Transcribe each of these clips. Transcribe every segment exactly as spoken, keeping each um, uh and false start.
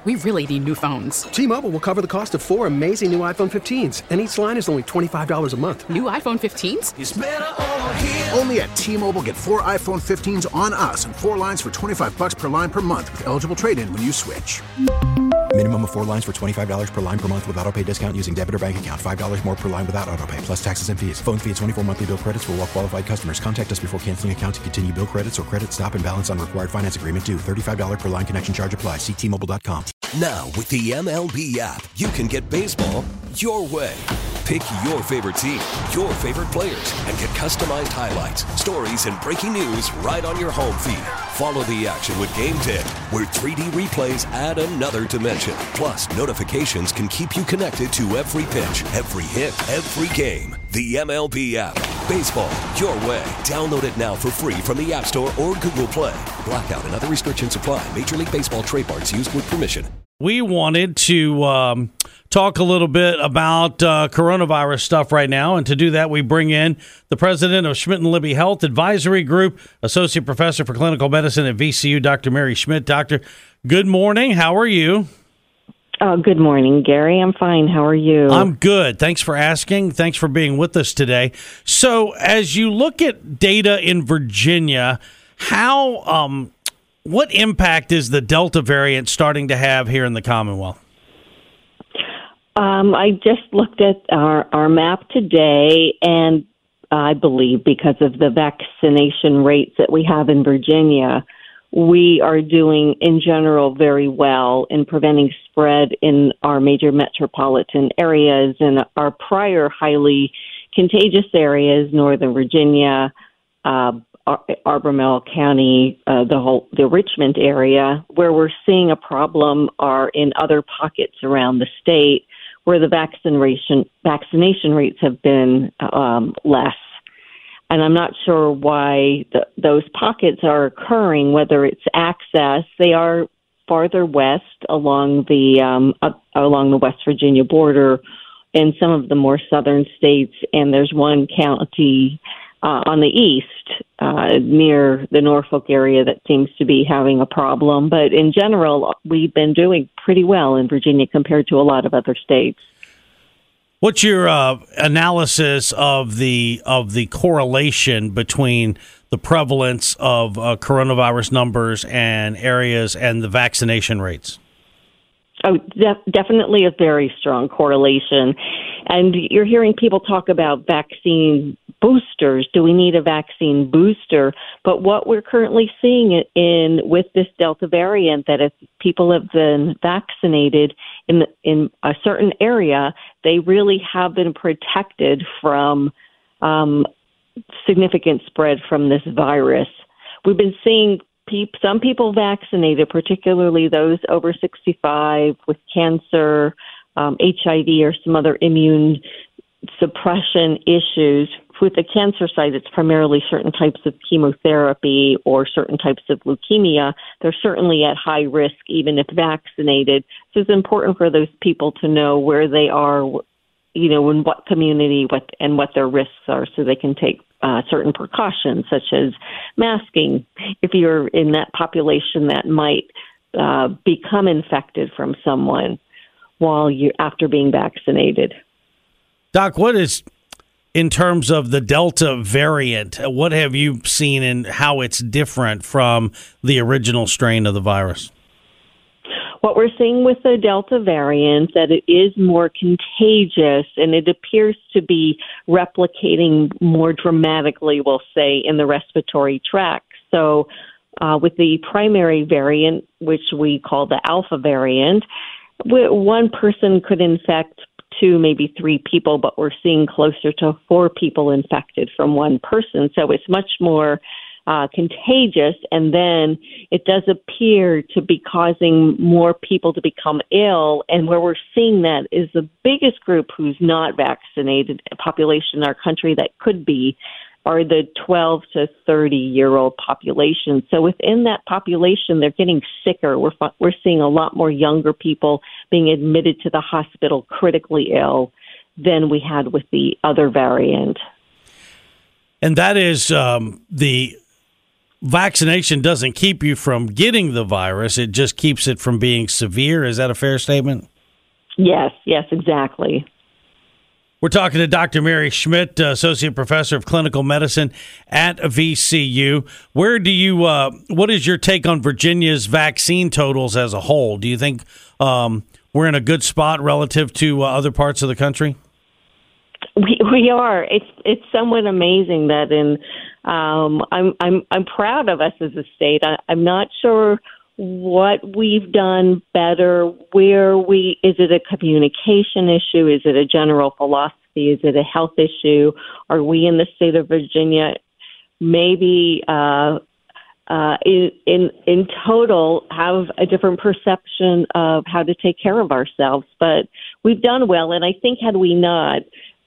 We really need new phones. T-Mobile will cover the cost of four amazing new iPhone fifteens, and each line is only twenty-five dollars a month. New iPhone fifteens? It's better over here. Only at T-Mobile, get four iPhone fifteens on us and four lines for twenty-five dollars per line per month with eligible trade-in when you switch. Minimum of four lines for twenty-five dollars per line per month with autopay discount using debit or bank account. five dollars more per line without autopay, plus taxes and fees. Phone fee at twenty-four monthly bill credits for well-qualified customers. Contact us before canceling account to continue bill credits or credit stop and balance on required finance agreement due. thirty-five dollars per line connection charge applies. See T Mobile dot com. Now, with the M L B app, you can get baseball your way. Pick your favorite team, your favorite players, and get customized highlights, stories, and breaking news right on your home feed. Follow the action with Game Day, where three D replays add another dimension. Plus, notifications can keep you connected to every pitch, every hit, every game. The M L B app. Baseball your way. Download it now for free from the App Store or Google Play. Blackout and other restrictions apply. Major League Baseball trademarks used with permission. We wanted to um, talk a little bit about uh, coronavirus stuff right now, and to do that, we bring in the president of Schmidt and Libby Health Advisory Group, Associate Professor for Clinical Medicine at V C U, Doctor Mary Schmidt. Doctor, good morning. How are you? Oh, good morning, Gary. I'm fine. How are you? I'm good. Thanks for asking. Thanks for being with us today. So, as you look at data in Virginia, how um, what impact is the Delta variant starting to have here in the Commonwealth? Um, I just looked at our, our map today, and I believe because of the vaccination rates that we have in Virginia, we are doing, in general, very well in preventing spread in our major metropolitan areas and our prior highly contagious areas, Northern Virginia, uh, Ar- Albemarle County, uh, the whole the Richmond area. Where we're seeing a problem are in other pockets around the state where the vaccination vaccination rates have been um, less. And I'm not sure why the, those pockets are occurring, whether it's access. They are farther west along the um, up, along the West Virginia border in some of the more southern states, and there's one county uh, on the east uh, near the Norfolk area that seems to be having a problem. But in general, we've been doing pretty well in Virginia compared to a lot of other states. What's your uh, analysis of the of the correlation between the prevalence of uh, coronavirus numbers and areas and the vaccination rates? Oh, def- definitely a very strong correlation. And you're hearing people talk about vaccine boosters. Do we need a vaccine booster? But what we're currently seeing in with this Delta variant, that if people have been vaccinated in in a certain area, they really have been protected from um, significant spread from this virus. We've been seeing Peop, some people vaccinated, particularly those over sixty-five with cancer, um, H I V, or some other immune suppression issues. With the cancer side, it's primarily certain types of chemotherapy or certain types of leukemia. They're certainly at high risk, even if vaccinated. So it's important for those people to know where they are, you know, in what community, what and what their risks are, so they can take Uh, certain precautions, such as masking, if you're in that population that might uh, become infected from someone while you after being vaccinated. Doc, what is, in terms of the Delta variant, what have you seen in how it's different from the original strain of the virus? What we're seeing with the Delta variant, that it is more contagious, and it appears to be replicating more dramatically, we'll say, in the respiratory tract. So uh, with the primary variant, which we call the Alpha variant, one person could infect two, maybe three people, but we're seeing closer to four people infected from one person. So it's much more Uh, contagious, and then it does appear to be causing more people to become ill. And where we're seeing that is the biggest group who's not vaccinated, a population in our country that could be, are the twelve to thirty year old population. So within that population, they're getting sicker. We're we're seeing a lot more younger people being admitted to the hospital critically ill than we had with the other variant. And that is um, the vaccination doesn't keep you from getting the virus. It just keeps it from being severe. Is that a fair statement? Yes, yes, exactly. We're talking to Doctor Mary Schmidt, uh, Associate Professor of Clinical Medicine at V C U. Where do you, uh, what is your take on Virginia's vaccine totals as a whole? Do you think um, we're in a good spot relative to uh, other parts of the country? We we are. It's it's somewhat amazing that in um, I'm I'm I'm proud of us as a state. I, I'm not sure what we've done better. Where we is it a communication issue? Is it a general philosophy? Is it a health issue? Are we in the state of Virginia maybe uh, uh, in in in total have a different perception of how to take care of ourselves? But we've done well, and I think had we not,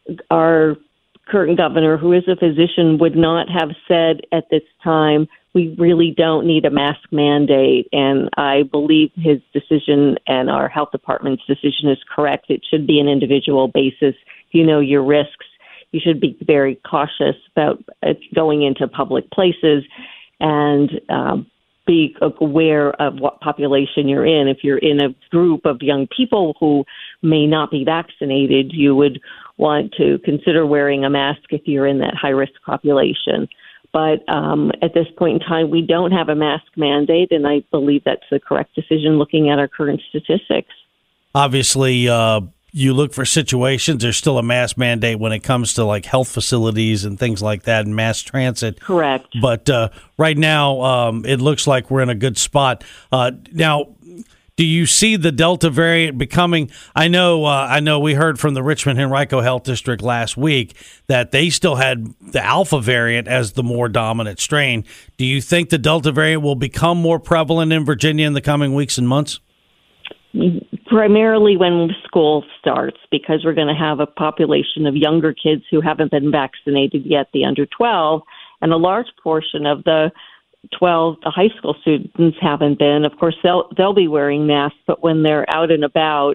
our current governor, who is a physician, would not have said at this time, we really don't need a mask mandate. And I believe his decision and our health department's decision is correct. It should be an individual basis. If you know your risks, you should be very cautious about going into public places and um, be aware of what population you're in. If you're in a group of young people who may not be vaccinated, you would want to consider wearing a mask if you're in that high-risk population. But um, at this point in time, we don't have a mask mandate, and I believe that's the correct decision looking at our current statistics. Obviously, uh, you look for situations. There's still a mask mandate when it comes to like health facilities and things like that and mass transit. Correct. But uh, right now, um, it looks like we're in a good spot. Uh, now, do you see the Delta variant becoming? I know, uh, I know. We heard from the Richmond Henrico Health District last week that they still had the Alpha variant as the more dominant strain. Do you think the Delta variant will become more prevalent in Virginia in the coming weeks and months? Primarily when school starts, because we're going to have a population of younger kids who haven't been vaccinated yet, the under twelve, and a large portion of the twelve, the high school students haven't been. Of course, they'll they'll be wearing masks, but when they're out and about,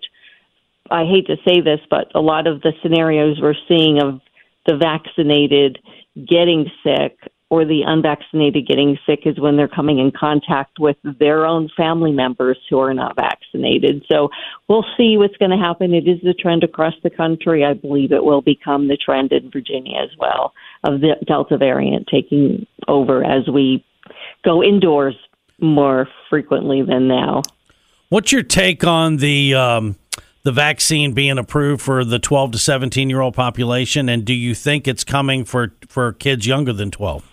I hate to say this, but a lot of the scenarios we're seeing of the vaccinated getting sick or the unvaccinated getting sick is when they're coming in contact with their own family members who are not vaccinated. So we'll see what's going to happen. It is the trend across the country. I believe it will become the trend in Virginia as well, of the Delta variant taking over as we go indoors more frequently than now. What's your take on the um, the vaccine being approved for the twelve to seventeen year old population, and do you think it's coming for, for kids younger than twelve?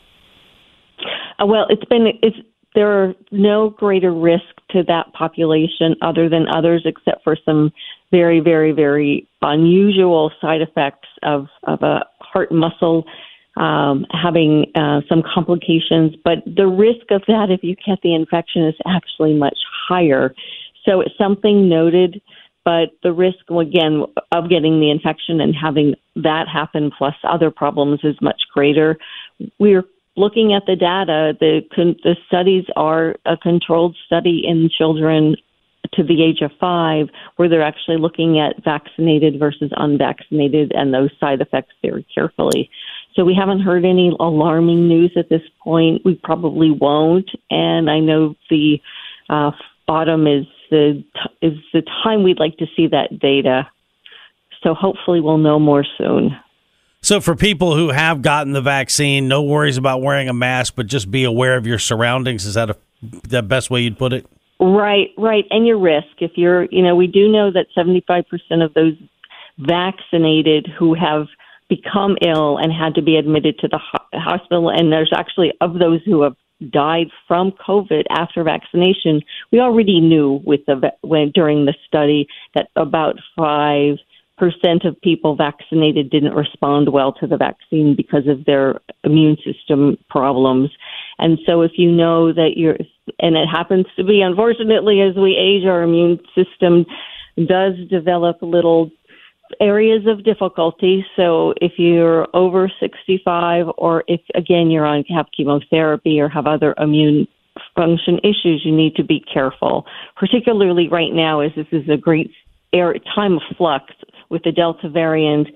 Uh, well, it's been it's there are no greater risk to that population other than others, except for some very, very, very unusual side effects of of a heart muscle. Um, having uh, some complications, but the risk of that if you get the infection is actually much higher. So it's something noted, but the risk, again, of getting the infection and having that happen plus other problems is much greater. We're looking at the data. The, the studies are a controlled study in children to the age of five, where they're actually looking at vaccinated versus unvaccinated and those side effects very carefully. So we haven't heard any alarming news at this point. We probably won't. And I know the uh, bottom is the t- is the time we'd like to see that data. So hopefully we'll know more soon. So for people who have gotten the vaccine, no worries about wearing a mask, but just be aware of your surroundings. Is that a, the best way you'd put it? Right, right. And your risk. If you're, you know, we do know that seventy-five percent of those vaccinated who have become ill and had to be admitted to the ho- hospital, and there's actually, of those who have died from COVID after vaccination, we already knew with the when during the study that about five percent of people vaccinated didn't respond well to the vaccine because of their immune system problems. And so if you know that you're, and it happens to be, unfortunately, as we age, our immune system does develop little areas of difficulty. So if you're over sixty-five, or if, again, you're on have chemotherapy or have other immune function issues, you need to be careful, particularly right now, as this is a great era, time of flux with the Delta variant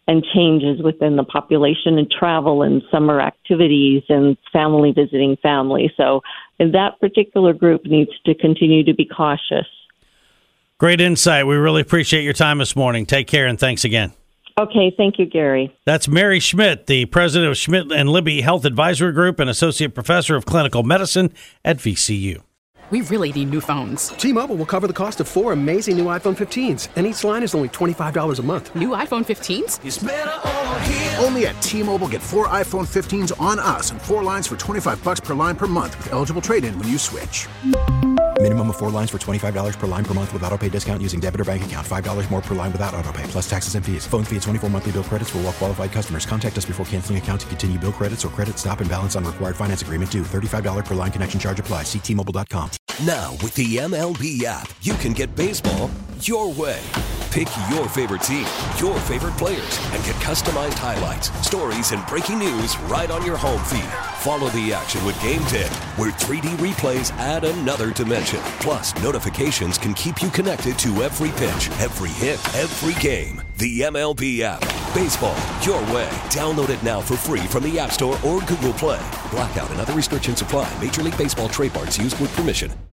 and changes within the population and travel and summer activities and family visiting family. So that particular group needs to continue to be cautious. Great insight. We really appreciate your time this morning. Take care, and thanks again. Okay, thank you, Gary. That's Mary Schmidt, the president of Schmidt and Libby Health Advisory Group and associate professor of clinical medicine at V C U. We really need new phones. T-Mobile will cover the cost of four amazing new iPhone fifteens, and each line is only twenty-five dollars a month. New iPhone fifteens? It's better over here. Only at T-Mobile, get four iPhone fifteens on us and four lines for twenty-five bucks per line per month with eligible trade-in when you switch. Minimum of four lines for twenty-five dollars per line per month with autopay discount using debit or bank account. five dollars more per line without autopay, plus taxes and fees. Phone fee at twenty-four monthly bill credits for well-qualified customers. Contact us before canceling account to continue bill credits or credit stop and balance on required finance agreement due. thirty-five dollars per line connection charge applies. See T Mobile dot com. Now, with the M L B app, you can get baseball your way. Pick your favorite team, your favorite players, and get customized highlights, stories, and breaking news right on your home feed. Follow the action with Game ten, where three D replays add another dimension. Plus, notifications can keep you connected to every pitch, every hit, every game. The M L B app. Baseball your way. Download it now for free from the App Store or Google Play. Blackout and other restrictions apply. Major League Baseball trademarks used with permission.